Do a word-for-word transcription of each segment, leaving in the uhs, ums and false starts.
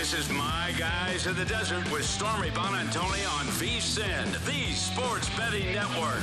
This is My Guys in the Desert with Stormy Bonantoni on VSiN, the Sports Betting Network.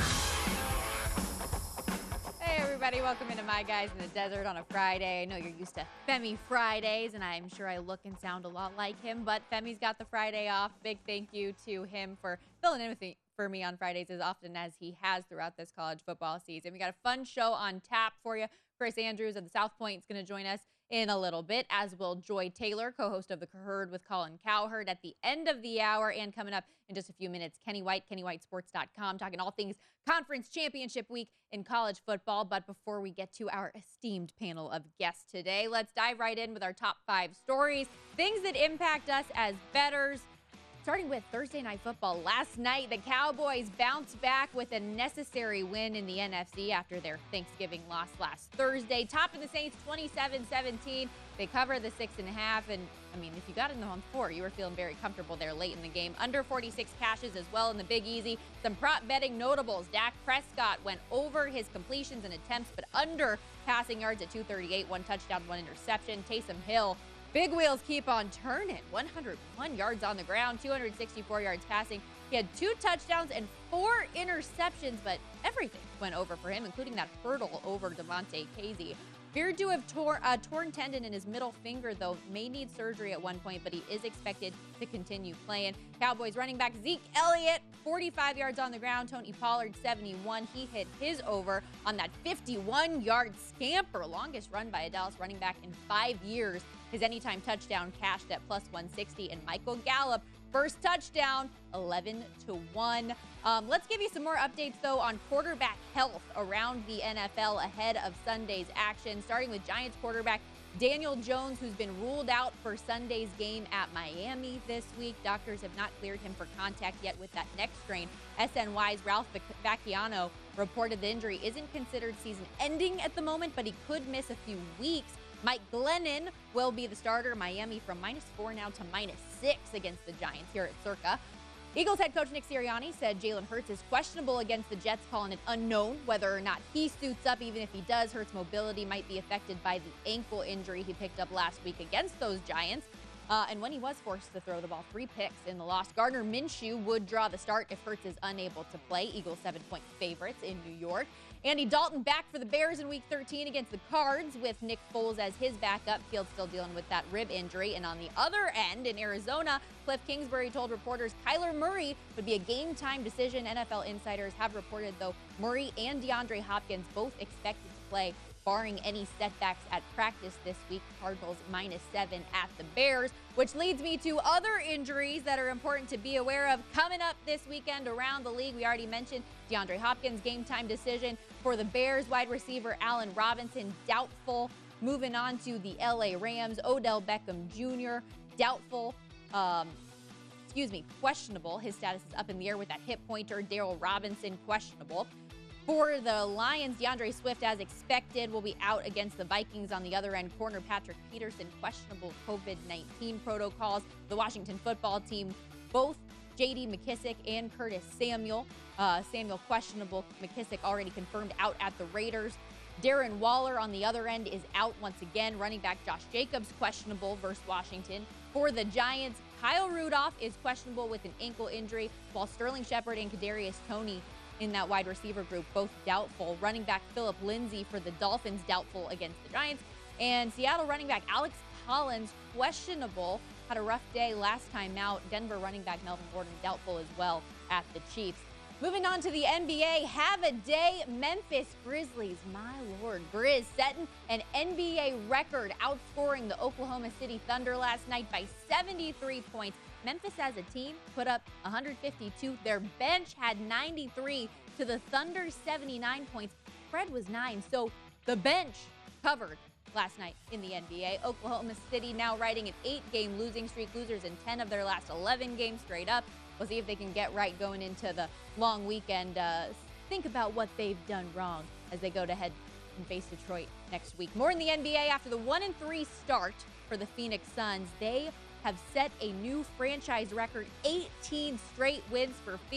Hey everybody, welcome into My Guys in the Desert on a Friday. I know you're used to Femi Fridays, and I'm sure I look and sound a lot like him, but Femi's got the Friday off. Big thank you to him for filling in with me, for me on Fridays as often as he has throughout this college football season. We got a fun show on tap for you. Chris Andrews of the South Point is going to join us in a little bit, as will Joy Taylor, co-host of The Herd with Colin Cowherd, at the end of the hour. And coming up in just a few minutes, Kenny White, Kenny White Sports dot com, talking all things Conference Championship Week in college football. But before we get to our esteemed panel of guests today, let's dive right in with our top five stories, things that impact us as bettors. Starting with Thursday Night Football. Last night, the Cowboys bounced back with a necessary win in the N F C after their Thanksgiving loss last Thursday. Topping the Saints twenty-seven seventeen. They cover the six and a half. And, I mean, if you got in the on four, you were feeling very comfortable there late in the game. Under forty-six cashes as well in the Big Easy. Some prop betting notables. Dak Prescott went over his completions and attempts, but under passing yards at two thirty-eight. One touchdown, one interception. Taysom Hill, big wheels keep on turning. one hundred one yards on the ground, two hundred sixty-four yards passing. He had two touchdowns and four interceptions, but everything went over for him, including that hurdle over Devontae Casey. Feared to have tore, uh, torn tendon in his middle finger, though. May need surgery at one point, but he is expected to continue playing. Cowboys running back Zeke Elliott, forty-five yards on the ground. Tony Pollard, seventy-one. He hit his over on that fifty-one yard scamper, longest run by a Dallas running back in five years. His anytime touchdown cashed at plus one sixty. And Michael Gallup, first touchdown, eleven to one. Um, let's give you some more updates, though, on quarterback health around the N F L ahead of Sunday's action, starting with Giants quarterback Daniel Jones, who's been ruled out for Sunday's game at Miami this week. Doctors have not cleared him for contact yet with that neck strain. S N Y's Ralph Vacchiano reported the injury isn't considered season-ending at the moment, but he could miss a few weeks. Mike Glennon will be the starter. Miami from minus four now to minus six against the Giants here at Circa. Eagles head coach Nick Sirianni said Jalen Hurts is questionable against the Jets, calling it unknown whether or not he suits up. Even if he does, Hurts' mobility might be affected by the ankle injury he picked up last week against those Giants. Uh, and when he was forced to throw the ball, three picks in the loss. Gardner Minshew would draw the start if Hurts is unable to play. Eagles seven-point favorites in New York. Andy Dalton back for the Bears in Week thirteen against the Cards with Nick Foles as his backup. Fields still dealing with that rib injury. And on the other end, in Arizona, Cliff Kingsbury told reporters Kyler Murray would be a game-time decision. N F L insiders have reported, though, Murray and DeAndre Hopkins both expected to play, barring any setbacks at practice this week. Cardinals minus seven at the Bears, which leads me to other injuries that are important to be aware of coming up this weekend around the league. We already mentioned DeAndre Hopkins, game time decision for the Bears. Wide receiver Allen Robinson, doubtful. Moving on to the L A Rams, Odell Beckham Junior, doubtful. Um, excuse me, questionable. His status is up in the air with that hip pointer. Darryl Robinson, questionable. For the Lions, DeAndre Swift, as expected, will be out against the Vikings. On the other end, corner Patrick Peterson, questionable COVID nineteen protocols. The Washington football team, both J D McKissick and Curtis Samuel. Uh, Samuel questionable. McKissick already confirmed out at the Raiders. Darren Waller on the other end is out once again. Running back Josh Jacobs questionable versus Washington. For the Giants, Kyle Rudolph is questionable with an ankle injury, while Sterling Shepard and Kadarius Toney in that wide receiver group, both doubtful. Running back Phillip Lindsay for the Dolphins, doubtful against the Giants. And Seattle running back Alex Collins, questionable. Had a rough day last time out. Denver running back Melvin Gordon, doubtful as well at the Chiefs. Moving on to the N B A, have a day. Memphis Grizzlies, my lord. Grizz setting an N B A record, outscoring the Oklahoma City Thunder last night by seventy-three points. Memphis as a team put up one hundred fifty-two. Their bench had ninety-three to the Thunder's seventy-nine points. Spread was nine, so the bench covered last night in the N B A. Oklahoma City now riding an eight-game losing streak. Losers in ten of their last eleven games straight up. We'll see if they can get right going into the long weekend. Uh, think about what they've done wrong as they go to head and face Detroit next week. More in the N B A after the one and three start for the Phoenix Suns. They have set a new franchise record, eighteen straight wins for Phoenix.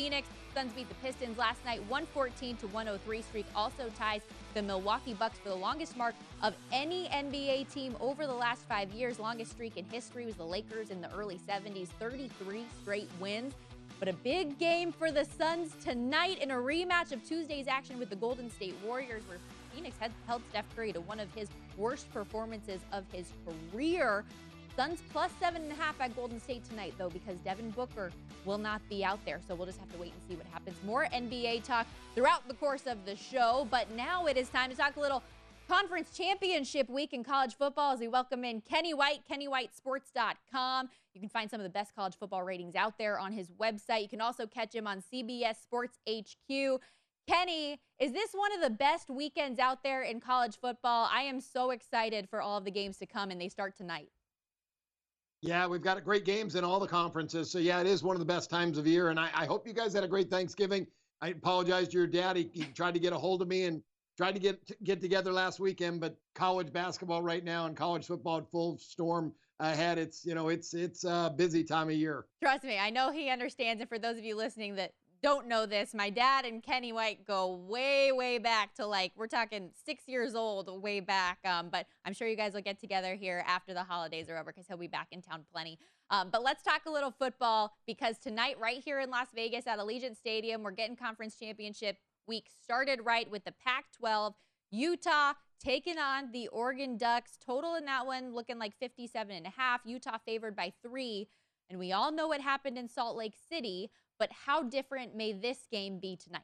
Suns beat the Pistons last night, one fourteen to one oh three. Streak also ties the Milwaukee Bucks for the longest mark of any N B A team over the last five years. Longest streak in history was the Lakers in the early seventies, thirty-three straight wins. But a big game for the Suns tonight in a rematch of Tuesday's action with the Golden State Warriors, where Phoenix had held Steph Curry to one of his worst performances of his career. Suns plus seven and a half at Golden State tonight, though, because Devin Booker will not be out there. So we'll just have to wait and see what happens. More N B A talk throughout the course of the show. But now it is time to talk a little Conference Championship Week in college football as we welcome in Kenny White, kenny white sports dot com. You can find some of the best college football ratings out there on his website. You can also catch him on C B S Sports H Q. Kenny, is this one of the best weekends out there in college football? I am so excited for all of the games to come, and they start tonight. Yeah, we've got great games in all the conferences. So, yeah, it is one of the best times of year. And I, I hope you guys had a great Thanksgiving. I apologize to your dad. He, he tried to get a hold of me and tried to get get together last weekend. But college basketball right now and college football at full storm ahead. It's, you know, it's it's a busy time of year. Trust me, I know he understands. And for those of you listening that don't know this, my dad and Kenny White go way, way back to, like, we're talking six years old, way back. Um, but I'm sure you guys will get together here after the holidays are over because he'll be back in town plenty. Um, but let's talk a little football because tonight, right here in Las Vegas at Allegiant Stadium, we're getting Conference Championship Week started right with the Pac twelve. Utah taking on the Oregon Ducks. Total in that one looking like fifty-seven and a half. Utah favored by three. And we all know what happened in Salt Lake City. But how different may this game be tonight?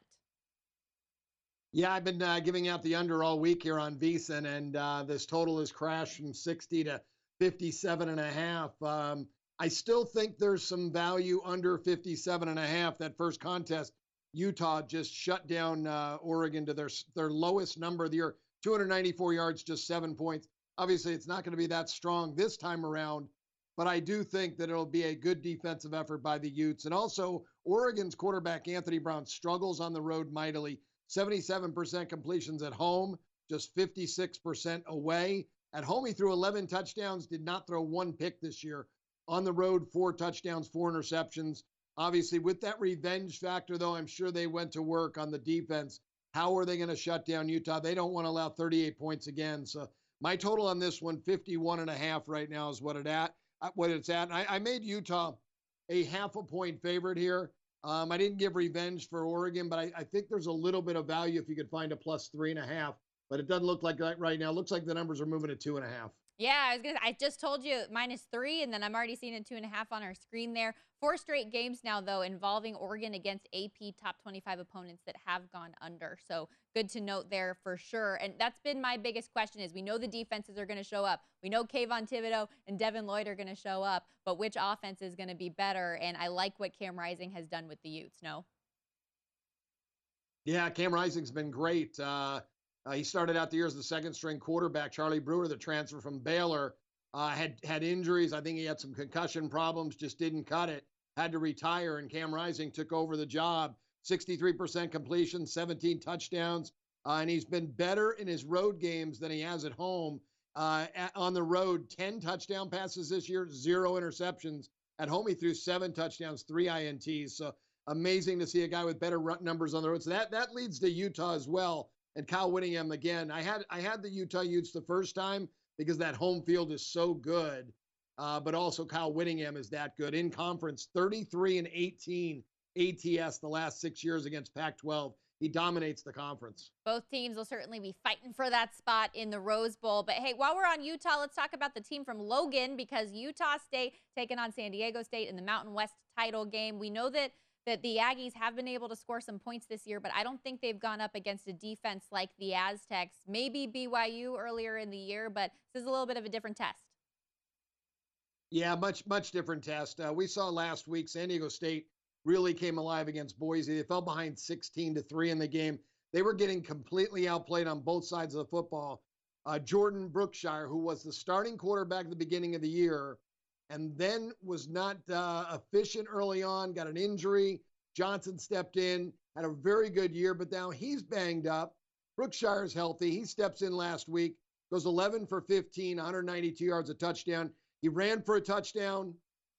Yeah, I've been uh, giving out the under all week here on VSiN, and uh, this total has crashed from sixty to fifty-seven and a half. Um, I still think there's some value under fifty-seven and a half. That first contest, Utah just shut down uh, Oregon to their their lowest number of the year, two hundred ninety-four yards, just seven points. Obviously, it's not going to be that strong this time around. But I do think that it'll be a good defensive effort by the Utes. And also, Oregon's quarterback, Anthony Brown, struggles on the road mightily. seventy-seven percent completions at home, just fifty-six percent away. At home, he threw eleven touchdowns, did not throw one pick this year. On the road, four touchdowns, four interceptions. Obviously, with that revenge factor, though, I'm sure they went to work on the defense. How are they going to shut down Utah? They don't want to allow thirty-eight points again. So my total on this one, fifty-one and a half right now is what it at. what it's at. I, I made Utah a half a point favorite here. Um, I didn't give revenge for Oregon, but I, I think there's a little bit of value if you could find a plus three and a half. But it doesn't look like that right now. It looks like the numbers are moving to two and a half. Yeah, I was gonna. I just told you minus three, and then I'm already seeing a two and a half on our screen there. Four straight games now, though, involving Oregon against A P top twenty-five opponents that have gone under. So good to note there for sure. And that's been my biggest question: is we know the defenses are going to show up. We know Kayvon Thibodeau and Devin Lloyd are going to show up, but which offense is going to be better? And I like what Cam Rising has done with the Utes. No. Yeah, Cam Rising's been great. Uh, Uh, he started out the year as the second-string quarterback. Charlie Brewer, the transfer from Baylor, uh, had had injuries. I think he had some concussion problems, just didn't cut it, had to retire, and Cam Rising took over the job. sixty-three percent completion, seventeen touchdowns, uh, and he's been better in his road games than he has at home. Uh, at, on the road, ten touchdown passes this year, zero interceptions. At home, he threw seven touchdowns, three I N Ts. So amazing to see a guy with better run numbers on the road. So that, that leads to Utah as well. And Kyle Whittingham again. I had I had the Utah Utes the first time because that home field is so good, uh, but also Kyle Whittingham is that good in conference. thirty-three and eighteen A T S the last six years against Pac twelve. He dominates the conference. Both teams will certainly be fighting for that spot in the Rose Bowl. But hey, while we're on Utah, let's talk about the team from Logan because Utah State taking on San Diego State in the Mountain West title game. We know that. that the Aggies have been able to score some points this year, but I don't think they've gone up against a defense like the Aztecs. Maybe B Y U earlier in the year, but this is a little bit of a different test. Yeah, much, much different test. Uh, we saw last week San Diego State really came alive against Boise. They fell behind sixteen to three in the game. They were getting completely outplayed on both sides of the football. Uh, Jordan Brookshire, who was the starting quarterback at the beginning of the year, and then was not uh, efficient early on, got an injury. Johnson stepped in, had a very good year, but now he's banged up. Brookshire's healthy. He steps in last week, goes eleven for fifteen, one hundred ninety-two yards, a touchdown. He ran for a touchdown,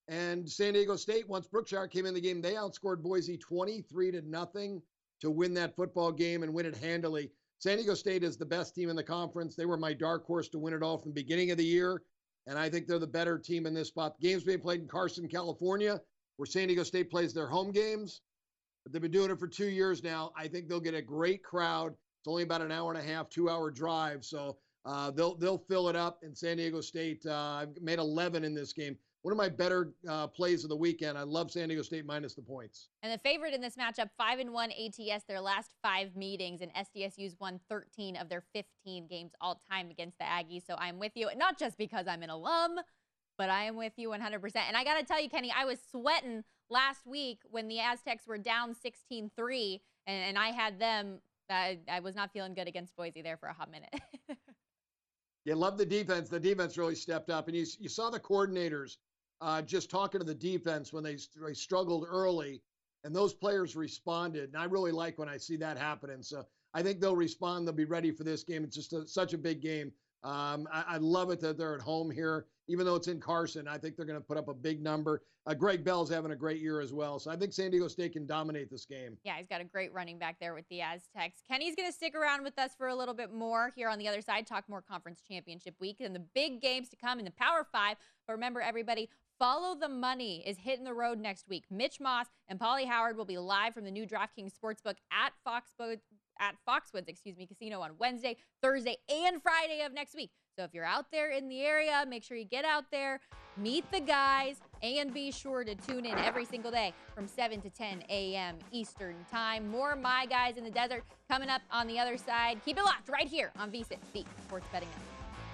And San Diego State, once Brookshire came in the game, they outscored Boise twenty-three to nothing to win that football game and win it handily. San Diego State is the best team in the conference. They were my dark horse to win it all from the beginning of the year, and I think they're the better team in this spot. The game's being played in Carson, California, where San Diego State plays their home games. But they've been doing it for two years now. I think they'll get a great crowd. It's only about an hour and a half, two-hour drive, so uh, they'll they'll fill it up. And San Diego State uh, made eleven in this game. One of my better uh, plays of the weekend. I love San Diego State minus the points. And the favorite in this matchup, five and one A T S, their last five meetings, and S D S U's won thirteen of their fifteen games all time against the Aggies. So I'm with you, not just because I'm an alum, but I am with you one hundred percent. And I got to tell you, Kenny, I was sweating last week when the Aztecs were down sixteen three, and, and I had them. I, I was not feeling good against Boise there for a hot minute. You love the defense. The defense really stepped up, and you you saw the coordinators uh, just talking to the defense when they, they struggled early, and those players responded. And I really like when I see that happening. So I think they'll respond. They'll be ready for this game. It's just a, such a big game. Um, I, I love it that they're at home here, even though it's in Carson. I think they're going to put up a big number. Uh, Greg Bell's having a great year as well. So I think San Diego State can dominate this game. Yeah, he's got a great running back there with the Aztecs. Kenny's going to stick around with us for a little bit more here on the other side, talk more conference championship week and the big games to come in the Power Five. But remember, everybody, Follow the Money is hitting the road next week. Mitch Moss and Polly Howard will be live from the new DraftKings Sportsbook at Foxbook. at Foxwoods, excuse me, Casino on Wednesday, Thursday, and Friday of next week. So if you're out there in the area, make sure you get out there, meet the guys, and be sure to tune in every single day from seven to ten a m Eastern Time. More My Guys in the Desert coming up on the other side. Keep it locked right here on V S I N, the Sports Betting Network.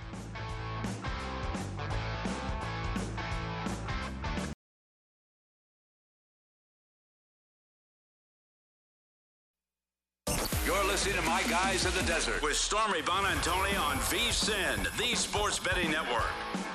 You're listening to My Guys in the Desert with Stormy Buonantony on V S I N, the Sports Betting Network.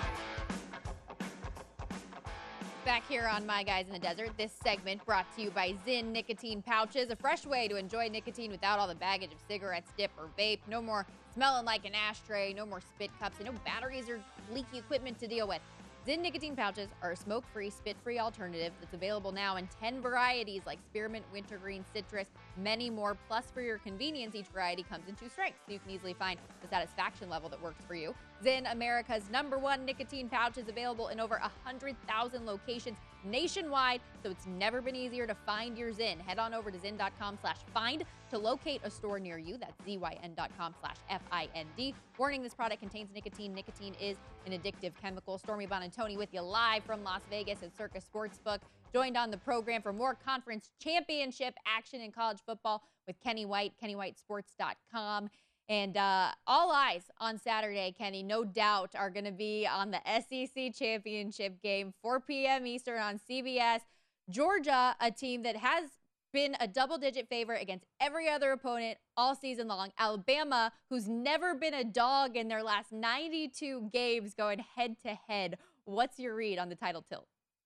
Back here on My Guys in the Desert, this segment brought to you by Zyn Nicotine Pouches, a fresh way to enjoy nicotine without all the baggage of cigarettes, dip, or vape. No more smelling like an ashtray, no more spit cups, and no batteries or leaky equipment to deal with. Zyn Nicotine Pouches are a smoke-free, spit-free alternative that's available now in ten varieties like spearmint, wintergreen, citrus, many more. Plus, for your convenience, each variety comes in two strengths, so you can easily find the satisfaction level that works for you. Zyn, America's number one nicotine pouch, is available in over one hundred thousand locations nationwide, so it's never been easier to find your Zyn. Head on over to zyn.com slash find to locate a store near you. That's zyn.com slash F-I-N-D. Warning, this product contains nicotine. Nicotine is an addictive chemical. Stormy Buonantony with you live from Las Vegas at Circus Sportsbook. Joined on the program for more conference championship action in college football with Kenny White, kenny white sports dot com. And uh, all eyes on Saturday, Kenny, no doubt, are going to be on the S E C championship game, four p m Eastern on C B S. Georgia, a team that has been a double-digit favorite against every other opponent all season long. Alabama, who's never been a dog in their last ninety-two games, going head-to-head. What's your read on the title tilt?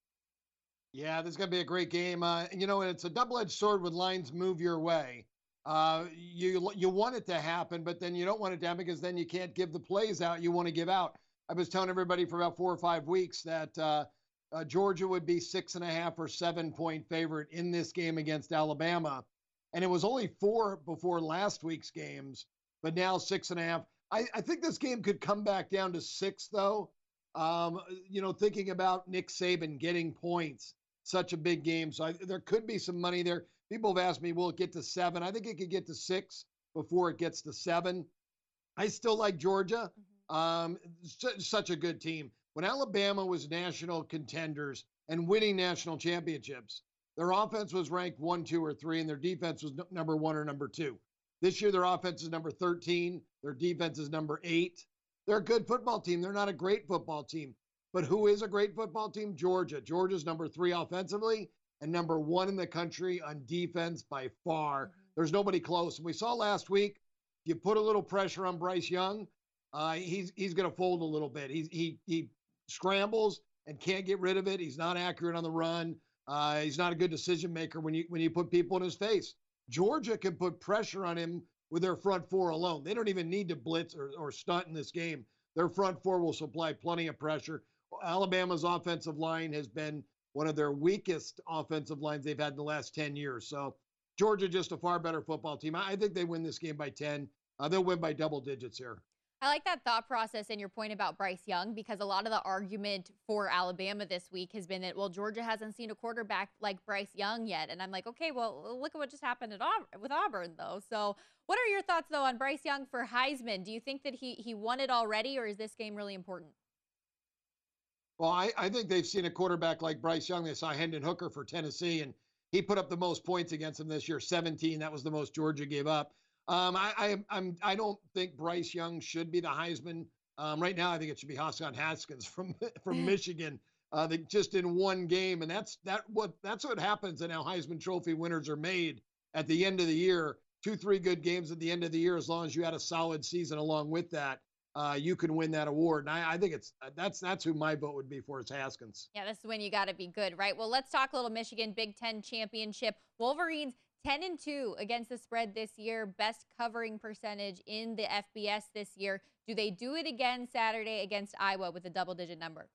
Yeah, this is going to be a great game. Uh, you know, it's a double-edged sword when lines move your way. Uh, you you want it to happen, but then you don't want it to happen because then you can't give the plays out you want to give out. I was telling everybody for about four or five weeks that uh, uh, Georgia would be six and a half or seven point favorite in this game against Alabama. And it was only four before last week's games, but now six and a half. I, I think this game could come back down to six, though. Um, you know, thinking about Nick Saban getting points, such a big game. So I, there could be some money there. People have asked me, will it get to seven? I think it could get to six before it gets to seven. I still like Georgia. Mm-hmm. Um, su- such a good team. When Alabama was national contenders and winning national championships, their offense was ranked one, two, or three, and their defense was n- number one or number two. This year, their offense is number thirteen. Their defense is number eight. They're a good football team. They're not a great football team. But who is a great football team? Georgia. Georgia's number three offensively and number one in the country on defense by far. Mm-hmm. There's nobody close. And we saw last week, you put a little pressure on Bryce Young, uh, he's he's going to fold a little bit. He's, he he scrambles and can't get rid of it. He's not accurate on the run. Uh, he's not a good decision maker when you when you put people in his face. Georgia can put pressure on him with their front four alone. They don't even need to blitz or, or stunt in this game. Their front four will supply plenty of pressure. Alabama's offensive line has been one of their weakest offensive lines they've had in the last ten years. So Georgia just a far better football team. I think they win this game by ten. Uh, they'll win by double digits here. I like that thought process and your point about Bryce Young, because a lot of the argument for Alabama this week has been that, well, Georgia hasn't seen a quarterback like Bryce Young yet. And I'm like, okay, well, look at what just happened at Aub- with Auburn, though. So what are your thoughts, though, on Bryce Young for Heisman? Do you think that he, he won it already, or is this game really important? Well, I, I think they've seen a quarterback like Bryce Young. They saw Hendon Hooker for Tennessee, and he put up the most points against them this year, seventeen. That was the most Georgia gave up. Um, I, I, I'm, I don't think Bryce Young should be the Heisman. Um, right now, I think it should be Hassan Haskins from from Michigan. Uh, they just in one game, and that's that what that's what happens. And how Heisman Trophy winners are made at the end of the year. Two, three good games at the end of the year, as long as you had a solid season along with that, uh, you can win that award. And I, I think it's that's that's who my vote would be for is Haskins. Yeah, this is when you got to be good, right? Well, let's talk a little Michigan Big Ten championship. Wolverines ten and two against the spread this year, best covering percentage in the F B S this year. Do they do it again Saturday against Iowa with a double-digit number?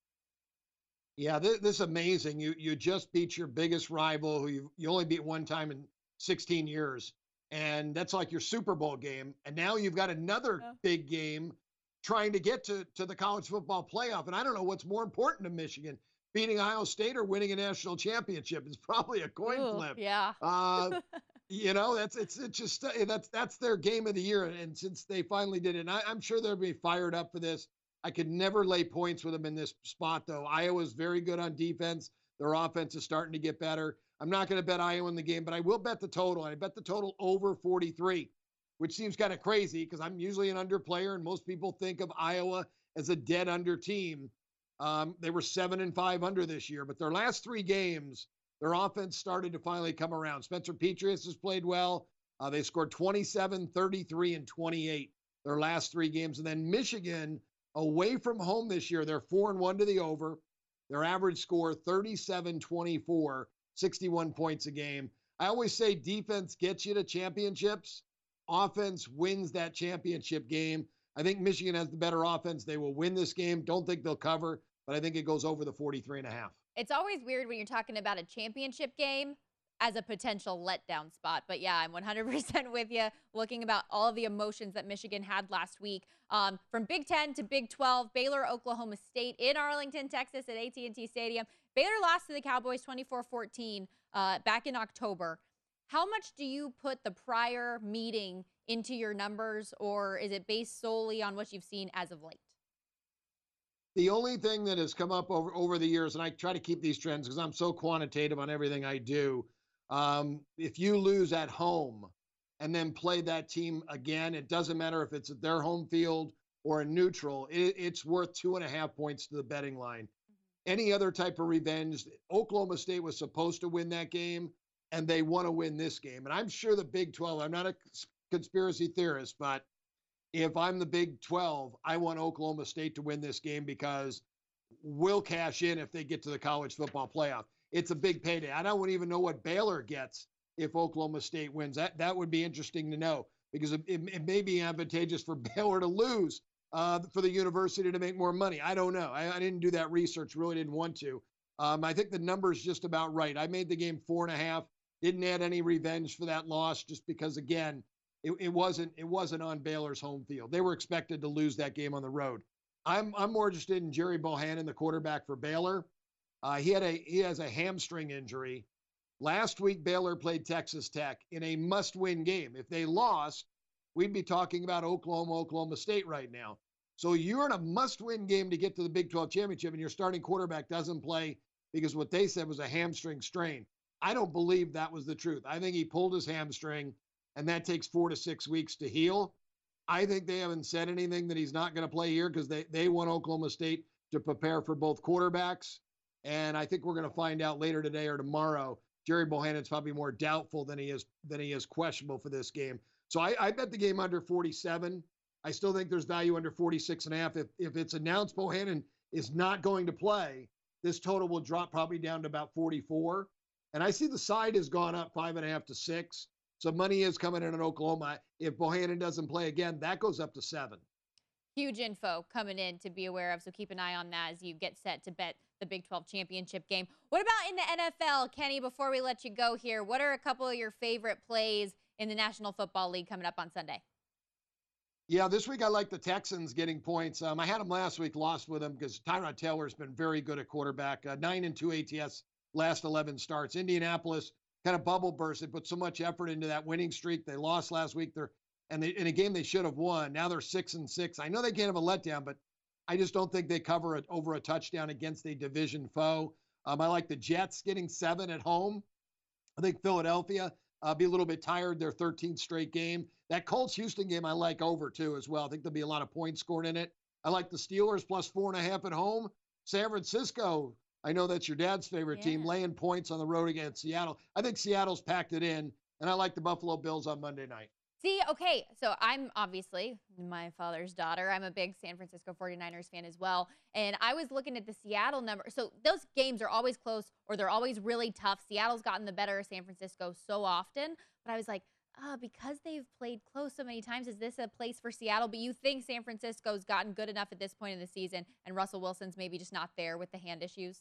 Yeah, this, this is amazing. You you just beat your biggest rival, who you you only beat one time in sixteen years, and that's like your Super Bowl game. And now you've got another Yeah. big game trying to get to to the college football playoff. And I don't know what's more important to Michigan, beating Ohio State or winning a national championship. It's probably a coin Ooh, flip. yeah. Uh, you know, that's it's it's just uh, that's that's their game of the year. And since they finally did it, and I, I'm sure they'll be fired up for this. I could never lay points with them in this spot, though. Iowa's very good on defense. Their offense is starting to get better. I'm not going to bet Iowa in the game, but I will bet the total. I bet the total over forty-three, which seems kind of crazy because I'm usually an under player, and most people think of Iowa as a dead under team. Um, they were seven and five under this year, but their last three games, their offense started to finally come around. Spencer Petras has played well. Uh, they scored twenty-seven, thirty-three, and twenty-eight their last three games. And then Michigan, away from home this year, they're four and one to the over. Their average score thirty-seven twenty-four, sixty-one points a game. I always say defense gets you to championships. Offense wins that championship game. I think Michigan has the better offense. They will win this game. Don't think they'll cover, but I think it goes over the forty-three and a half. It's always weird when you're talking about a championship game as a potential letdown spot. But yeah, I'm one hundred percent with you, looking about all of the emotions that Michigan had last week. Um, from Big Ten to Big twelve, Baylor, Oklahoma State in Arlington, Texas at A T and T Stadium. Baylor lost to the Cowboys twenty-four fourteen uh, back in October. How much do you put the prior meeting into your numbers, or is it based solely on what you've seen as of late? The only thing that has come up over, over the years, and I try to keep these trends because I'm so quantitative on everything I do. Um, if you lose at home and then play that team again, it doesn't matter if it's at their home field or a neutral, it, it's worth two and a half points to the betting line. Mm-hmm. Any other type of revenge, Oklahoma State was supposed to win that game, and they want to win this game. And I'm sure the Big twelve, I'm not a conspiracy theorist, but if I'm the Big twelve, I want Oklahoma State to win this game because we'll cash in if they get to the college football playoff. It's a big payday. I don't even know what Baylor gets if Oklahoma State wins. That that would be interesting to know because it, it, it may be advantageous for Baylor to lose uh, for the university to make more money. I don't know. I, I didn't do that research. Really didn't want to. Um, I think the number's just about right. I made the game four and a half. Didn't add any revenge for that loss just because, again, it, it wasn't it wasn't on Baylor's home field. They were expected to lose that game on the road. I'm I'm more interested in Jerry Bohannon, the quarterback for Baylor. Uh, he had a he has a hamstring injury. Last week, Baylor played Texas Tech in a must-win game. If they lost, we'd be talking about Oklahoma, Oklahoma State right now. So you're in a must-win game to get to the Big twelve championship, and your starting quarterback doesn't play because what they said was a hamstring strain. I don't believe that was the truth. I think he pulled his hamstring, and that takes four to six weeks to heal. I think they haven't said anything that he's not going to play here because they, they want Oklahoma State to prepare for both quarterbacks. And I think we're going to find out later today or tomorrow. Jerry Bohannon's probably more doubtful than he is than he is questionable for this game. So I, I bet the game under forty-seven. I still think there's value under forty-six and a half. If, if it's announced Bohannon is not going to play, this total will drop probably down to about forty-four. And I see the side has gone up five and a half to six. So money is coming in in Oklahoma. If Bohannon doesn't play again, that goes up to seven. Huge info coming in to be aware of, so keep an eye on that as you get set to bet the Big twelve championship game. What about in the N F L, Kenny, before we let you go here? What are a couple of your favorite plays in the National Football League coming up on Sunday? Yeah, this week I like the Texans getting points. Um, I had them last week, lost with them because Tyrod Taylor's been very good at quarterback. Uh, nine and two A T S last eleven starts. Indianapolis kind of bubble burst. They put so much effort into that winning streak. They lost last week. They're and they, in a game they should have won. Now they're six and six. I know they can't have a letdown, but I just don't think they cover it over a touchdown against a division foe. Um, I like the Jets getting seven at home. I think Philadelphia uh, be a little bit tired. Their thirteenth straight game. That Colts-Houston game I like over, too, as well. I think there'll be a lot of points scored in it. I like the Steelers plus four and a half at home. San Francisco, I know that's your dad's favorite Yeah. team, laying points on the road against Seattle. I think Seattle's packed it in, and I like the Buffalo Bills on Monday night. See, okay, so I'm obviously my father's daughter. I'm a big San Francisco forty-niners fan as well. And I was looking at the Seattle number. So those games are always close or they're always really tough. Seattle's gotten the better of San Francisco so often. But I was like, oh, because they've played close so many times, is this a place for Seattle? But you think San Francisco's gotten good enough at this point in the season and Russell Wilson's maybe just not there with the hand issues?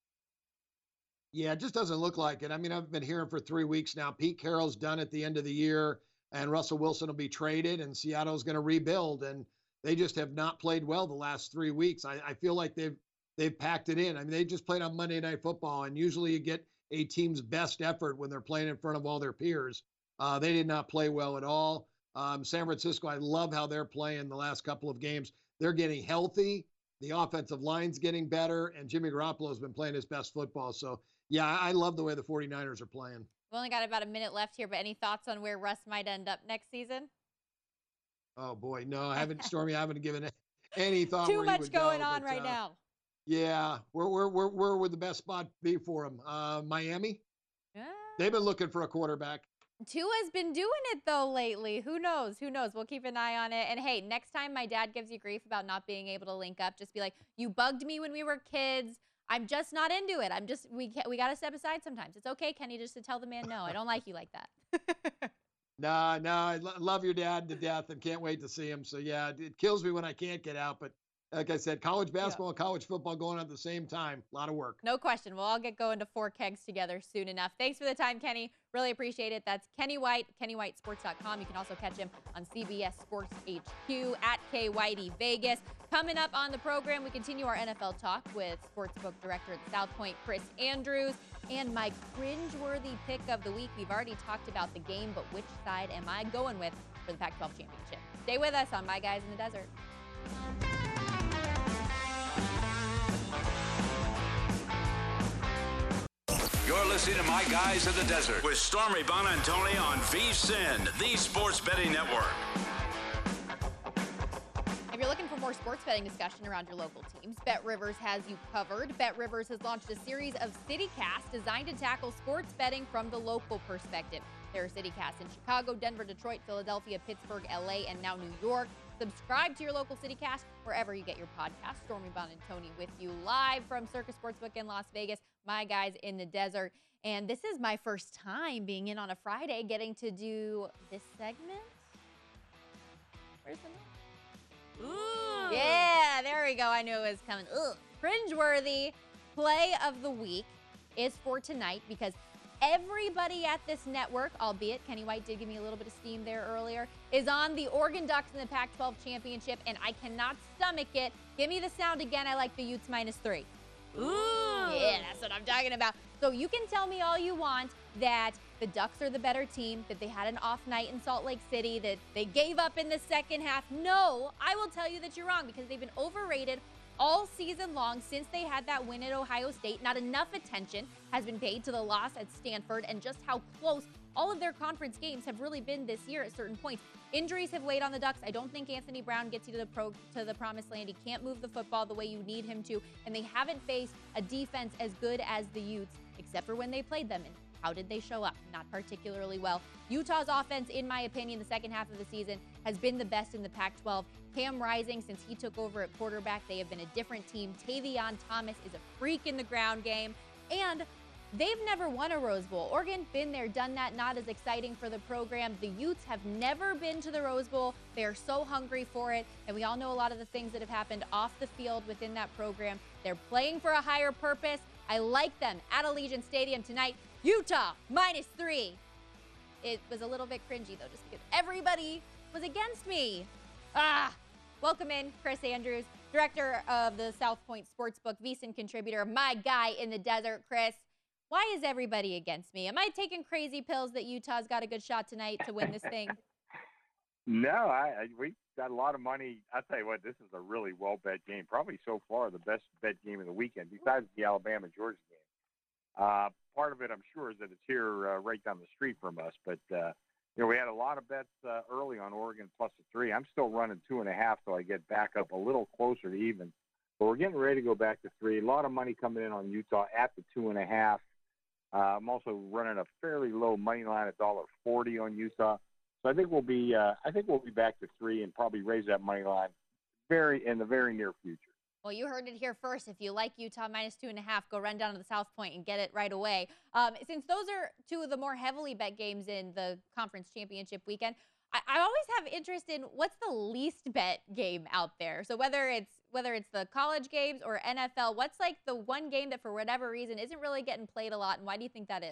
Yeah, it just doesn't look like it. I mean, I've been hearing for three weeks now. Pete Carroll's done at the end of the year, and Russell Wilson will be traded, and Seattle's going to rebuild. And they just have not played well the last three weeks. I, I feel like they've they've packed it in. I mean, they just played on Monday Night Football, and usually you get a team's best effort when they're playing in front of all their peers. Uh, they did not play well at all. Um, San Francisco, I love how they're playing the last couple of games. They're getting healthy. The offensive line's getting better, and Jimmy Garoppolo's been playing his best football. So, yeah, I love the way the forty-niners are playing. We've only got about a minute left here, but any thoughts on where Russ might end up next season? Oh, boy, no, I haven't, Stormy, I haven't given any thought. Too where he much would going go, on but, right uh, now. Yeah, where, where, where, where would the best spot be for him? Uh, Miami? Yeah. They've been looking for a quarterback. Tua's been doing it, though, lately. Who knows? Who knows? We'll keep an eye on it. And, hey, next time my dad gives you grief about not being able to link up, just be like, you bugged me when we were kids. I'm just not into it. I'm just, we we got to step aside sometimes. It's okay, Kenny, just to tell the man no. I don't like you like that. Nah, nah, I lo- love your dad to death and can't wait to see him. So, yeah, it kills me when I can't get out. But like I said, college basketball and college football going on at the same time. A lot of work. No question. We'll all get going to four kegs together soon enough. Thanks for the time, Kenny. Really appreciate it. That's Kenny White, Kenny White Sports dot com. You can also catch him on C B S Sports H Q at K Whitey Vegas. Coming up on the program, we continue our N F L talk with Sportsbook Director at South Point, Chris Andrews. And my cringeworthy pick of the week. We've already talked about the game, but which side am I going with for the Pac twelve championship? Stay with us on My Guys in the Desert. You're listening to My Guys in the Desert with Stormy Bonantoni on VSiN, the Sports Betting Network. If you're looking for more sports betting discussion around your local teams, BetRivers has you covered. BetRivers has launched a series of CityCasts designed to tackle sports betting from the local perspective. There are CityCasts in Chicago, Denver, Detroit, Philadelphia, Pittsburgh, L A, and now New York. Subscribe to your local CityCast wherever you get your podcast. Stormy Bonantoni with you live from Circus Sportsbook in Las Vegas. My Guys in the Desert. And this is my first time being in on a Friday, getting to do this segment. Where's the note? Ooh. Yeah, there we go. I knew it was coming. Ugh. Cringeworthy play of the week is for tonight because everybody at this network, albeit Kenny White did give me a little bit of steam there earlier, is on the Oregon Ducks in the Pac twelve championship, and I cannot stomach it. Give me the sound again. I like the Utes minus three. Ooh. Yeah, that's what I'm talking about. So you can tell me all you want that the Ducks are the better team, that they had an off night in Salt Lake City, that they gave up in the second half. No, I will tell you that you're wrong because they've been overrated all season long since they had that win at Ohio State. Not enough attention has been paid to the loss at Stanford and just how close all of their conference games have really been this year at certain points. Injuries have weighed on the Ducks. I don't think Anthony Brown gets you to the pro to the promised land. He can't move the football the way you need him to, and they haven't faced a defense as good as the Utes, except for when they played them. And how did they show up? Not particularly well. Utah's offense, in my opinion, the second half of the season has been the best in the Pac twelve. Cam Rising, since he took over at quarterback, they have been a different team. Tavion Thomas is a freak in the ground game. And they've never won a Rose Bowl. Oregon, been there, done that, not as exciting for the program. The Utes have never been to the Rose Bowl. They are so hungry for it, and we all know a lot of the things that have happened off the field within that program. They're playing for a higher purpose. I like them at Allegiant Stadium tonight. Utah, minus three. It was a little bit cringy, though, just because everybody was against me. Ah! Welcome in, Chris Andrews, director of the South Point Sportsbook, VSiN contributor, my guy in the desert. Chris, why is everybody against me? Am I taking crazy pills that Utah's got a good shot tonight to win this thing? No, I, I we got a lot of money. I'll tell you what, this is a really well-bet game. Probably so far the best bet game of the weekend, besides the Alabama-Georgia game. Uh, part of it, I'm sure, is that it's here uh, right down the street from us. But, uh, you know, we had a lot of bets uh, early on Oregon plus a three. I'm still running two and a half till I get back up a little closer to even. But we're getting ready to go back to three. A lot of money coming in on Utah at the two and a half. Uh, I'm also running a fairly low money line at one forty on Utah. So I think we'll be uh, I think we'll be back to three and probably raise that money line very in the very near future. Well, you heard it here first. If you like Utah minus two and a half, go run down to the South Point and get it right away. Um, since those are two of the more heavily bet games in the conference championship weekend, I, I always have interest in what's the least bet game out there. So whether it's whether it's the college games or N F L, what's like the one game that for whatever reason isn't really getting played a lot, and why do you think that is?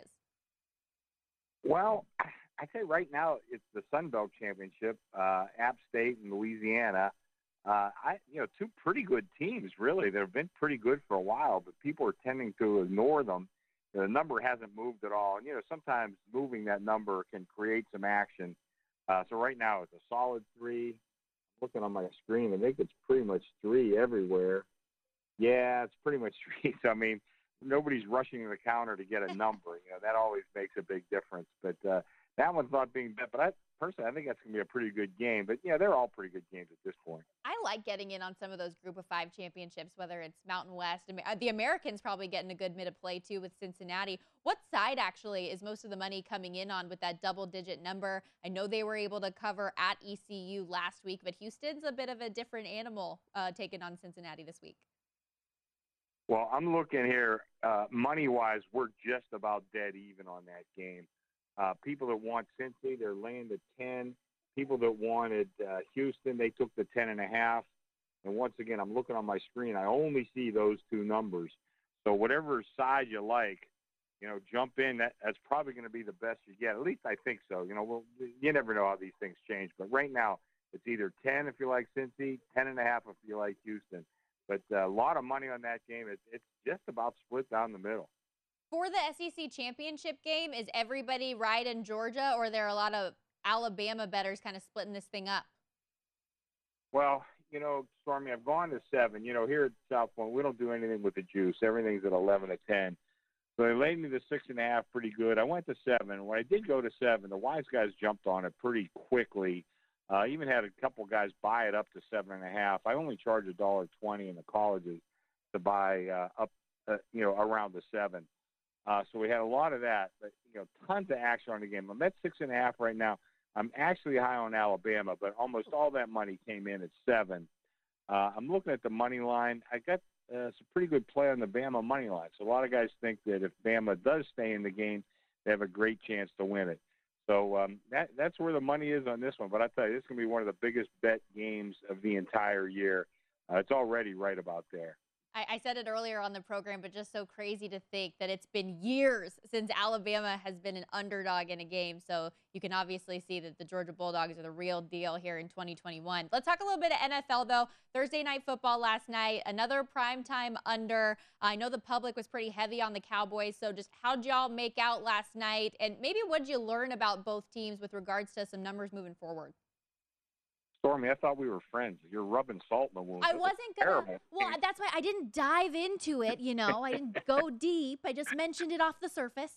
Well, I'd say right now it's the Sun Belt Championship, uh, App State and Louisiana. Uh, I, you know, two pretty good teams, really. They've been pretty good for a while, but people are tending to ignore them. The number hasn't moved at all. And, you know, sometimes moving that number can create some action. Uh, so right now it's a solid three. Looking on my screen, I think it's pretty much three everywhere. Yeah, it's pretty much three. So, I mean, nobody's rushing to the counter to get a number. You know, that always makes a big difference. But uh, that one's not being bet. But I personally, I think that's going to be a pretty good game. But, yeah, they're all pretty good games at this point. I like getting in on some of those group of five championships, whether it's Mountain West. The Americans probably getting a good bit of play, too, with Cincinnati. What side, actually, is most of the money coming in on with that double-digit number? I know they were able to cover at E C U last week, but Houston's a bit of a different animal uh, taking on Cincinnati this week. Well, I'm looking here. Uh, money-wise, we're just about dead even on that game. Uh, people that want Cincy, they're laying the ten. People that wanted uh, Houston, they took the ten and a half. And once again, I'm looking on my screen. I only see those two numbers. So whatever side you like, you know, jump in. That, that's probably going to be the best you get. At least I think so. You know, well, you never know how these things change. But right now, it's either ten if you like Cincy, ten and a half if you like Houston. But uh, a lot of money on that game. It's, it's just about split down the middle. For the S E C championship game, is everybody riding Georgia, or are there a lot of Alabama bettors kind of splitting this thing up? Well, you know, Stormy, I've gone to seven. You know, here at South Point, we don't do anything with the juice. Everything's at eleven to ten. So they laid me the six and a half pretty good. I went to seven. When I did go to seven, the wise guys jumped on it pretty quickly. Uh, even had a couple guys buy it up to seven and a half. I only charge a dollar twenty in the colleges to buy uh, up, uh, you know, around the seven. Uh, so we had a lot of that, but, you know, tons of action on the game. I'm at six and a half right now. I'm actually high on Alabama, but almost all that money came in at seven. Uh, I'm looking at the money line. I got uh, some pretty good play on the Bama money line. So a lot of guys think that if Bama does stay in the game, they have a great chance to win it. So um, that that's where the money is on this one. But I tell you, this is going to be one of the biggest bet games of the entire year. Uh, it's already right about there. I, I said it earlier on the program, but just so crazy to think that it's been years since Alabama has been an underdog in a game. So you can obviously see that the Georgia Bulldogs are the real deal here in twenty twenty-one. Let's talk a little bit of N F L, though. Thursday night football last night, another primetime under. I know the public was pretty heavy on the Cowboys. So just how'd y'all make out last night? And maybe what'd you learn about both teams with regards to some numbers moving forward? Stormy, I thought we were friends. You're rubbing salt in the wound. I wasn't gonna. Terrible. Well, that's why I didn't dive into it. You know, I didn't go deep. I just mentioned it off the surface.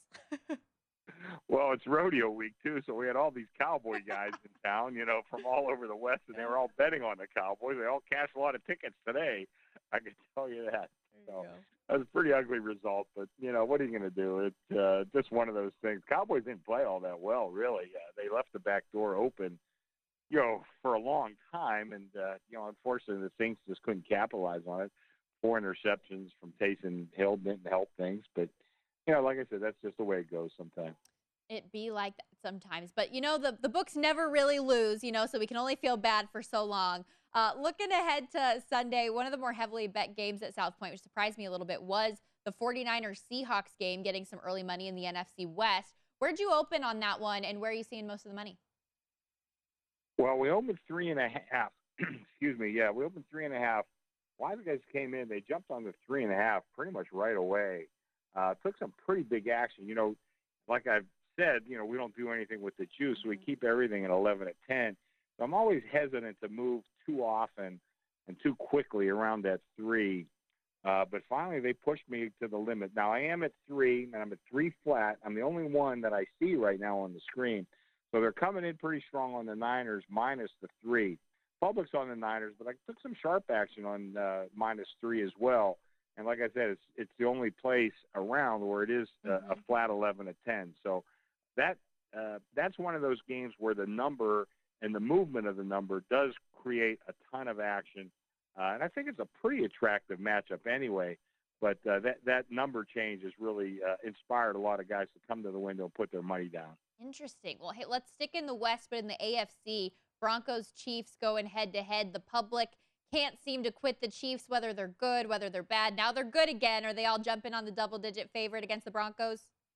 Well, it's rodeo week too, so we had all these cowboy guys in town, you know, from all over the West, and they were all betting on the Cowboys. They all cashed a lot of tickets today. I can tell you that. So that was a pretty ugly result, but you know, what are you going to do? It's uh, just one of those things. Cowboys didn't play all that well, really. Uh, they left the back door open, you know, for a long time, and uh, you know, unfortunately, the Saints just couldn't capitalize on it. Four interceptions from Taysom Hill didn't help things, but you know, like I said, that's just the way it goes sometimes. It be like that sometimes. But, you know, the, the books never really lose, you know, so we can only feel bad for so long. Uh, looking ahead to Sunday, one of the more heavily bet games at South Point, which surprised me a little bit, was the 49ers Seahawks game, getting some early money in the N F C West. Where'd you open on that one, and where are you seeing most of the money? Well, we opened three and a half. Excuse me. Yeah, we opened three and a half. Why the guys came in, they jumped on the three and a half pretty much right away. Uh, took some pretty big action. You know, like I've said, you know, we don't do anything with the juice. So we keep everything at eleven at ten. So I'm always hesitant to move too often and too quickly around that three. Uh, but finally, they pushed me to the limit. Now, I am at three, and I'm at three flat. I'm the only one that I see right now on the screen. So they're coming in pretty strong on the Niners, minus the three. Public's on the Niners, but I took some sharp action on uh, minus three as well. And like I said, it's it's the only place around where it is uh, mm-hmm. a flat eleven at ten. So that uh, that's one of those games where the number and the movement of the number does create a ton of action. Uh, and I think it's a pretty attractive matchup anyway. But uh, that, that number change has really uh, inspired a lot of guys to come to the window and put their money down. Interesting. Well, hey, let's stick in the West, but in the A F C, Broncos, Chiefs going head-to-head. The public can't seem to quit the Chiefs, whether they're good, whether they're bad. Now they're good again. Are they all jumping on the double-digit favorite against the Broncos?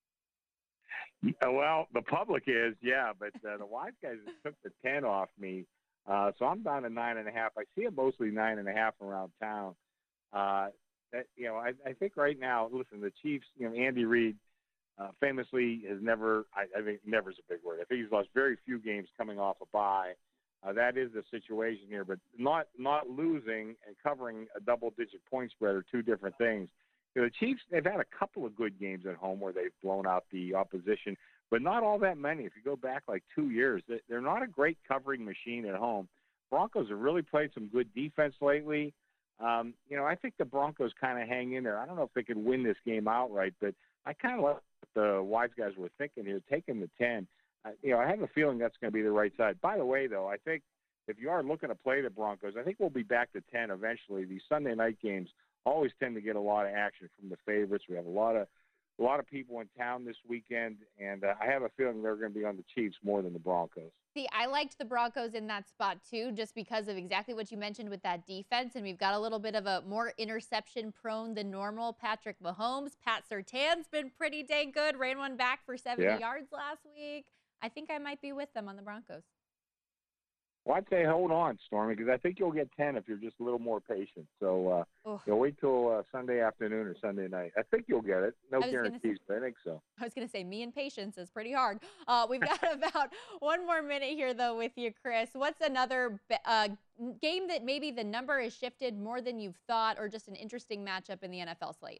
Well, the public is, yeah, but uh, the wise guys took the ten off me. Uh, so I'm down to nine and a half. I see it mostly nine and a half around town. Uh, that, you know, I, I think right now, listen, the Chiefs, you know, Andy Reid uh, famously has never, I, I think never is a big word. I think he's lost very few games coming off a bye. Uh, that is the situation here, but not not losing and covering a double-digit point spread are two different things. You know, the Chiefs, they've had a couple of good games at home where they've blown out the opposition, but not all that many. If you go back like two years, they're not a great covering machine at home. Broncos have really played some good defense lately. Um, you know, I think the Broncos kind of hang in there. I don't know if they could win this game outright, but I kind of like what the wise guys were thinking here, taking the ten. Uh, you know, I have a feeling that's going to be the right side. By the way, though, I think if you are looking to play the Broncos, I think we'll be back to ten eventually. These Sunday night games always tend to get a lot of action from the favorites. We have a lot of a lot of people in town this weekend, and uh, I have a feeling they're going to be on the Chiefs more than the Broncos. See, I liked the Broncos in that spot, too, just because of exactly what you mentioned with that defense, and we've got a little bit of a more interception-prone than normal Patrick Mahomes. Pat Surtain's been pretty dang good, ran one back for seventy yeah. yards last week. I think I might be with them on the Broncos. Well, I'd say hold on, Stormy, because I think you'll get ten if you're just a little more patient. So uh, oh. you'll wait till uh, Sunday afternoon or Sunday night. I think you'll get it. No guarantees, say, but I think so. I was going to say me and patience is pretty hard. Uh, we've got about one more minute here, though, with you, Chris. What's another uh, game that maybe the number has shifted more than you've thought, or just an interesting matchup in the N F L slate?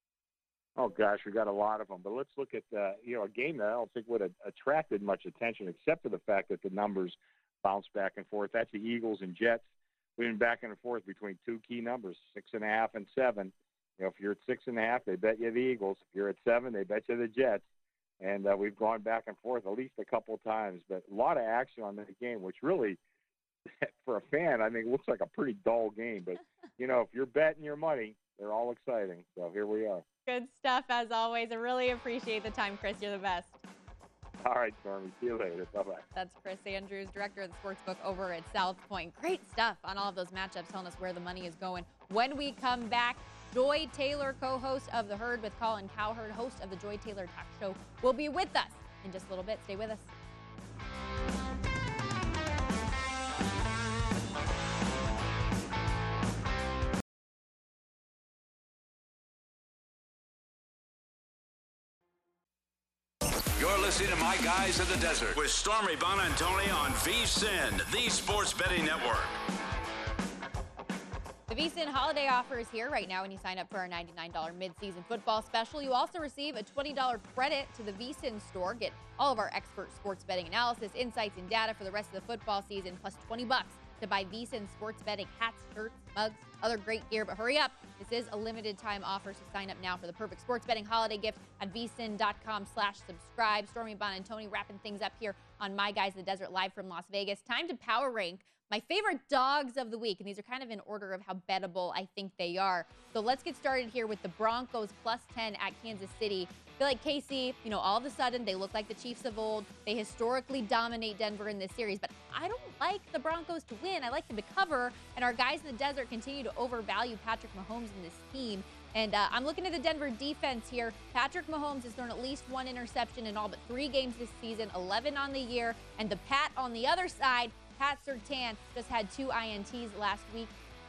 Oh, gosh, we got a lot of them. But let's look at, uh, you know, a game that I don't think would have attracted much attention except for the fact that the numbers bounce back and forth. That's the Eagles and Jets. We've been back and forth between two key numbers, six and a half and seven. You know, if you're at six and a half, they bet you the Eagles. If you're at seven, they bet you the Jets. And uh, we've gone back and forth at least a couple times. But a lot of action on that game, which really, for a fan, I think looks like a pretty dull game. But, you know, if you're betting your money, they're all exciting. So here we are. Good stuff, as always. I really appreciate the time, Chris. You're the best. All right, Stormy. See you later. Bye-bye. That's Chris Andrews, director of the Sportsbook over at South Point. Great stuff on all of those matchups, telling us where the money is going. When we come back, Joy Taylor, co-host of The Herd with Colin Cowherd, host of the Joy Taylor Talk Show, will be with us in just a little bit. Stay with us. You're listening to My Guys in the Desert with Stormy Bonantoni on VSiN, the Sports Betting Network. The VSiN holiday offer is here right now when you sign up for our ninety-nine dollars mid-season football special. You also receive a twenty dollars credit to the VSiN store. Get all of our expert sports betting analysis, insights, and data for the rest of the football season, plus twenty bucks to buy VSiN sports betting hats, shirts, mugs, other great gear. But hurry up. This is a limited time offer, so sign up now for the perfect sports betting holiday gift at vsin.com slash subscribe. Stormy Bonantoni wrapping things up here on My Guys in the Desert live from Las Vegas. Time to power rank my favorite dogs of the week, and these are kind of in order of how bettable I think they are. So let's get started here with the Broncos plus ten at Kansas City. I feel like K C, you know, all of a sudden they look like the Chiefs of old. They historically dominate Denver in this series, but I don't like the Broncos to win. I like them to cover, and our guys in the desert continue to overvalue Patrick Mahomes and this team. And uh, I'm looking at the Denver defense here. Patrick Mahomes has thrown at least one interception in all but three games this season, eleven on the year. And the Pat on the other side, Pat Surtain, just had two I N Ts last week.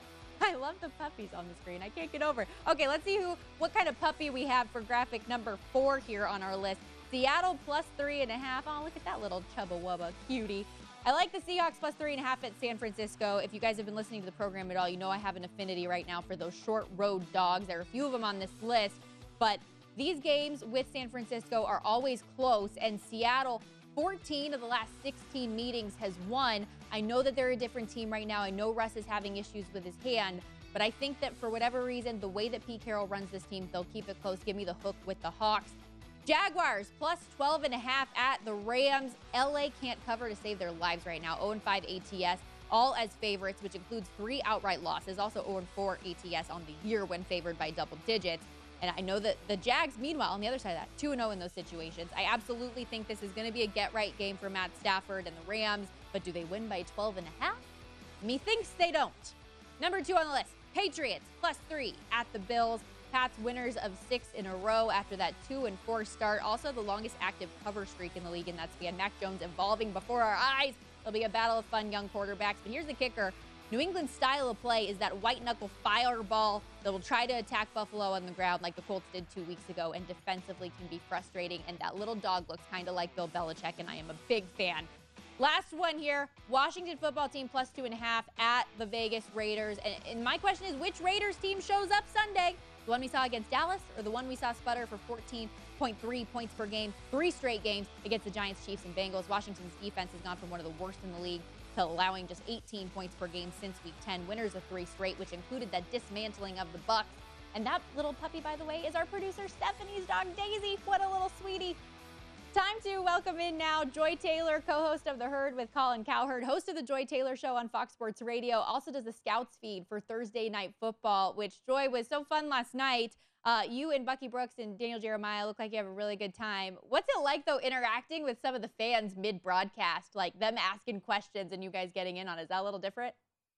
I love the puppies on the screen. I can't get over it. Okay, let's see who, what kind of puppy we have for graphic number four here on our list. Seattle plus three and a half. Oh, look at that little chubba wubba cutie. I like the Seahawks plus three and a half at San Francisco. If you guys have been listening to the program at all, you know I have an affinity right now for those short road dogs. There are a few of them on this list, but these games with San Francisco are always close, and Seattle, fourteen of the last sixteen meetings, has won. I know that they're a different team right now. I know Russ is having issues with his hand, but I think that for whatever reason, the way that Pete Carroll runs this team, they'll keep it close. Give me the hook with the Hawks. Jaguars plus twelve and a half at the Rams. L A can't cover to save their lives right now. oh and five A T S, all as favorites, which includes three outright losses. Also oh and four A T S on the year when favored by double digits. And I know that the Jags, meanwhile, on the other side of that, two and oh in those situations. I absolutely think this is going to be a get-right game for Matt Stafford and the Rams. But do they win by twelve and a half? Methinks they don't. Number two on the list, Patriots plus three at the Bills. Pats winners of six in a row after that two and four start. Also the longest active cover streak in the league in that span. Mac Jones evolving before our eyes. It'll be a battle of fun young quarterbacks. But here's the kicker. New England's style of play is that white-knuckle fireball that will try to attack Buffalo on the ground like the Colts did two weeks ago, and defensively can be frustrating. And that little dog looks kind of like Bill Belichick, and I am a big fan. Last one here, Washington football team plus two and a half at the Vegas Raiders. And, and my question is, which Raiders team shows up Sunday? The one we saw against Dallas, or the one we saw sputter for fourteen point three points per game, three straight games against the Giants, Chiefs, and Bengals? Washington's defense has gone from one of the worst in the league to allowing just eighteen points per game since week ten. Winners of three straight, which included that dismantling of the Bucs. And that little puppy, by the way, is our producer Stephanie's dog, Daisy. What a little sweetie. Time to welcome in now Joy Taylor, co-host of The Herd with Colin Cowherd, host of the Joy Taylor Show on Fox Sports Radio, also does the Scouts feed for Thursday Night Football, which, Joy, was so fun last night. Uh, you and Bucky Brooks and Daniel Jeremiah look like you have a really good time. What's it like, though, interacting with some of the fans mid-broadcast, like them asking questions and you guys getting in on it? Is that a little different?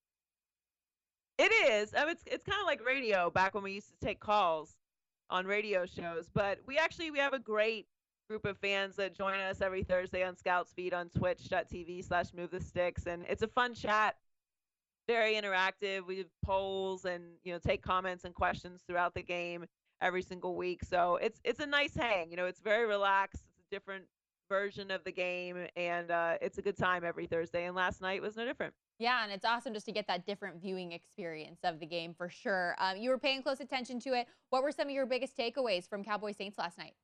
It is. I mean, it's it's kind of like radio back when we used to take calls on radio shows. But we actually we have a great group of fans that join us every Thursday on Scouts feed on twitch.tv slash move the sticks. And it's a fun chat, very interactive. We do polls and, you know, take comments and questions throughout the game every single week. So it's it's a nice hang. You know, it's very relaxed. It's a different version of the game, and uh, it's a good time every Thursday. And last night was no different. Yeah, and it's awesome just to get that different viewing experience of the game for sure. Um, you were paying close attention to it. What were some of your biggest takeaways from Cowboys Saints last night?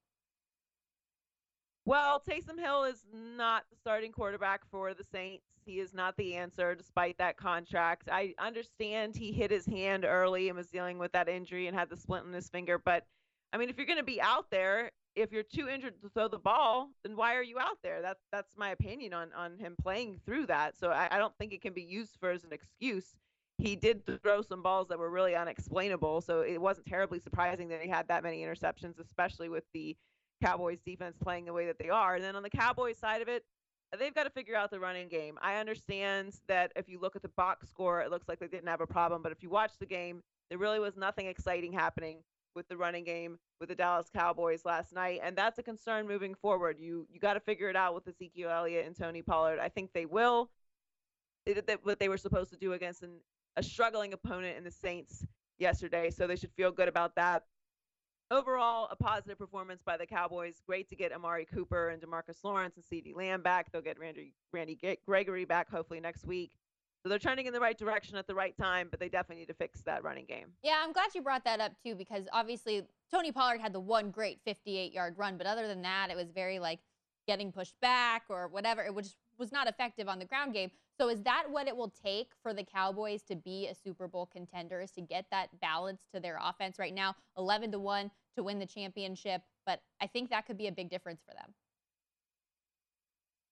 Well, Taysom Hill is not the starting quarterback for the Saints. He is not the answer despite that contract. I understand he hit his hand early and was dealing with that injury and had the splint in his finger. But, I mean, if you're going to be out there, if you're too injured to throw the ball, then why are you out there? That's that's my opinion on, on him playing through that. So I, I don't think it can be used for as an excuse. He did throw some balls that were really unexplainable. So it wasn't terribly surprising that he had that many interceptions, especially with the Cowboys defense playing the way that they are. And then on the Cowboys side of it, they've got to figure out the running game. I understand that if you look at the box score, it looks like they didn't have a problem. But if you watch the game, there really was nothing exciting happening with the running game with the Dallas Cowboys last night. And that's a concern moving forward. You you got to figure it out with Ezekiel Elliott and Tony Pollard. I think they will. They did what they were supposed to do against an, a struggling opponent in the Saints yesterday. So they should feel good about that. Overall, a positive performance by the Cowboys. Great to get Amari Cooper and DeMarcus Lawrence and CeeDee Lamb back. They'll get Randy, Randy Gregory back hopefully next week. So they're trending in the right direction at the right time, but they definitely need to fix that running game. Yeah, I'm glad you brought that up, too, because obviously Tony Pollard had the one great fifty-eight-yard run, but other than that, it was very, like, getting pushed back or whatever. It was, was not effective on the ground game. So is that what it will take for the Cowboys to be a Super Bowl contender, is to get that balance to their offense right now? eleven to one to win the championship, but I think that could be a big difference for them.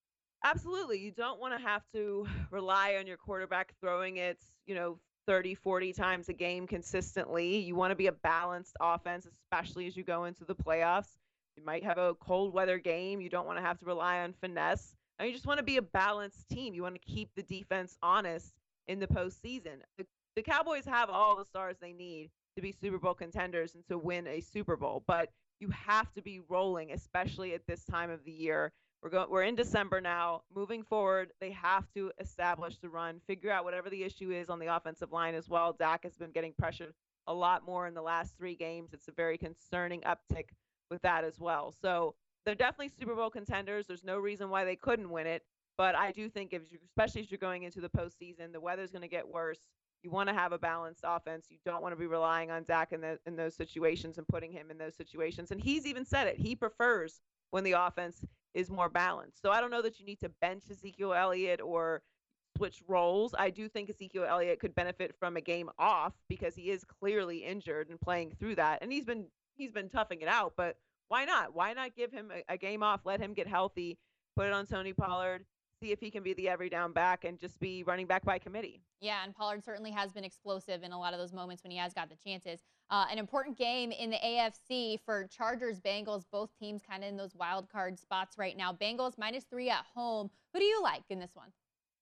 Absolutely. You don't want to have to rely on your quarterback throwing it, you know, thirty, forty times a game consistently. You want to be a balanced offense, especially as you go into the playoffs. You might have a cold weather game. You don't want to have to rely on finesse. And you just want to be a balanced team. You want to keep the defense honest in the postseason. The, the Cowboys have all the stars they need to be Super Bowl contenders and to win a Super Bowl, but you have to be rolling, especially at this time of the year. We're going. We're in December now. Moving forward, they have to establish the run, figure out whatever the issue is on the offensive line as well. Dak has been getting pressured a lot more in the last three games. It's a very concerning uptick with that as well. So they're definitely Super Bowl contenders. There's no reason why they couldn't win it. But I do think, if you, especially as you're going into the postseason, the weather's going to get worse. You want to have a balanced offense. You don't want to be relying on Dak in, the, in those situations and putting him in those situations. And he's even said it. He prefers when the offense is more balanced. So I don't know that you need to bench Ezekiel Elliott or switch roles. I do think Ezekiel Elliott could benefit from a game off because he is clearly injured and playing through that. And he's been he's been toughing it out, but why not? Why not give him a, a game off, let him get healthy, put it on Tony Pollard, see if he can be the every down back and just be running back by committee. Yeah, and Pollard certainly has been explosive in a lot of those moments when he has got the chances. Uh, an important game in the A F C for Chargers, Bengals, both teams kind of in those wild card spots right now. Bengals minus three at home. Who do you like in this one?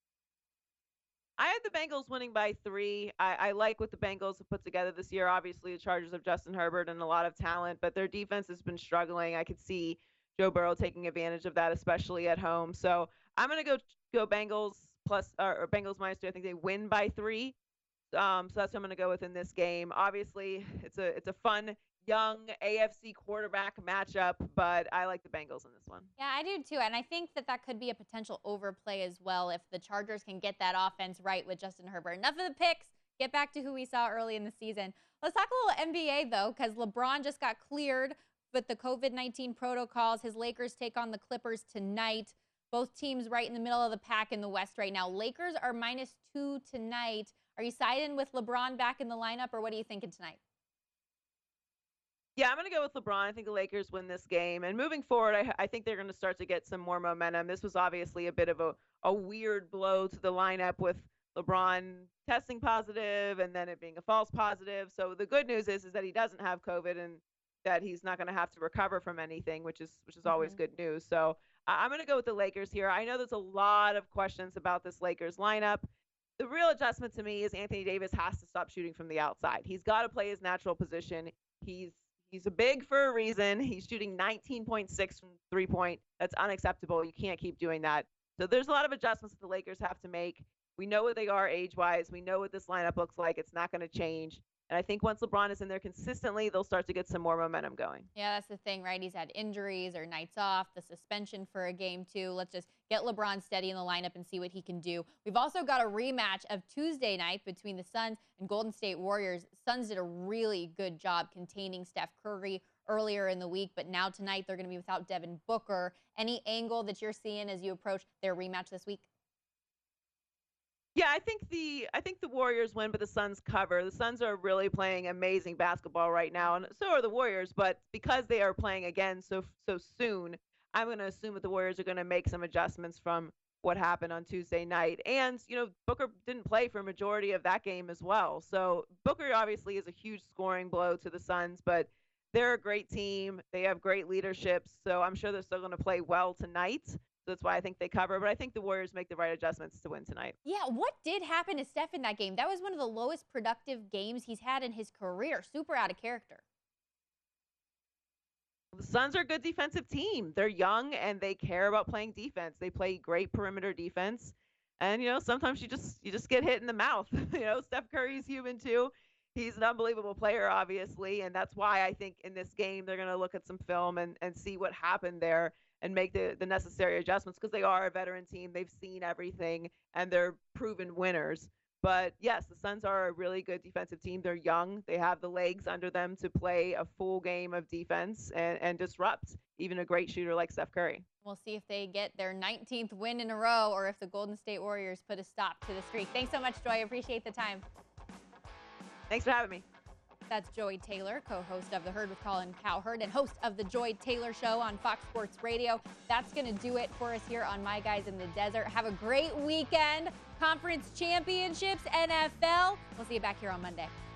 I had the Bengals winning by three. I, I like what the Bengals have put together this year. Obviously, the Chargers have Justin Herbert and a lot of talent, but their defense has been struggling. I could see Joe Burrow taking advantage of that, especially at home. So I'm going to go go Bengals plus or, or Bengals minus two. I think they win by three. Um, so that's what I'm going to go with in this game. Obviously, it's a it's a fun young A F C quarterback matchup, but I like the Bengals in this one. Yeah, I do too. And I think that that could be a potential overplay as well if the Chargers can get that offense right with Justin Herbert. Enough of the picks. Get back to who we saw early in the season. Let's talk a little N B A, though, because LeBron just got cleared with the COVID nineteen protocols. His Lakers take on the Clippers tonight. Both teams right in the middle of the pack in the West right now. Lakers are minus two tonight. Are you siding with LeBron back in the lineup, or what are you thinking tonight? Yeah, I'm going to go with LeBron. I think the Lakers win this game. And moving forward, I, I think they're going to start to get some more momentum. This was obviously a bit of a, a weird blow to the lineup with LeBron testing positive and then it being a false positive. So the good news is, is that he doesn't have COVID and that he's not going to have to recover from anything, which is which is always Mm-hmm. good news. So uh, I'm going to go with the Lakers here. I know there's a lot of questions about this Lakers lineup. The real adjustment to me is Anthony Davis has to stop shooting from the outside. He's got to play his natural position. He's he's a big for a reason. He's shooting nineteen point six from three-point. That's unacceptable. You can't keep doing that. So there's a lot of adjustments that the Lakers have to make. We know what they are age-wise. We know what this lineup looks like. It's not going to change. And I think once LeBron is in there consistently, they'll start to get some more momentum going. Yeah, that's the thing, right? He's had injuries or nights off, the suspension for a game too. Let's just get LeBron steady in the lineup and see what he can do. We've also got a rematch of Tuesday night between the Suns and Golden State Warriors. Suns did a really good job containing Steph Curry earlier in the week, but now tonight they're going to be without Devin Booker. Any angle that you're seeing as you approach their rematch this week? Yeah, I think the I think the Warriors win, but the Suns cover. The Suns are really playing amazing basketball right now, and so are the Warriors. But because they are playing again so so soon, I'm going to assume that the Warriors are going to make some adjustments from what happened on Tuesday night. And you know, Booker didn't play for a majority of that game as well. So Booker obviously is a huge scoring blow to the Suns, but they're a great team. They have great leadership, so I'm sure they're still going to play well tonight. So that's why I think they cover. But I think the Warriors make the right adjustments to win tonight. Yeah, what did happen to Steph in that game? That was one of the lowest productive games he's had in his career. Super out of character. The Suns are a good defensive team. They're young and they care about playing defense. They play great perimeter defense. And, you know, sometimes you just you just get hit in the mouth. You know, Steph Curry's human too. He's an unbelievable player, obviously. And that's why I think in this game they're going to look at some film and, and see what happened there and make the, the necessary adjustments because they are a veteran team. They've seen everything, and they're proven winners. But, yes, the Suns are a really good defensive team. They're young. They have the legs under them to play a full game of defense and, and disrupt even a great shooter like Steph Curry. We'll see if they get their nineteenth win in a row or if the Golden State Warriors put a stop to the streak. Thanks so much, Joy. Appreciate the time. Thanks for having me. That's Joy Taylor, co-host of The Herd with Colin Cowherd and host of The Joy Taylor Show on Fox Sports Radio. That's going to do it for us here on My Guys in the Desert. Have a great weekend. Conference championships, N F L. We'll see you back here on Monday.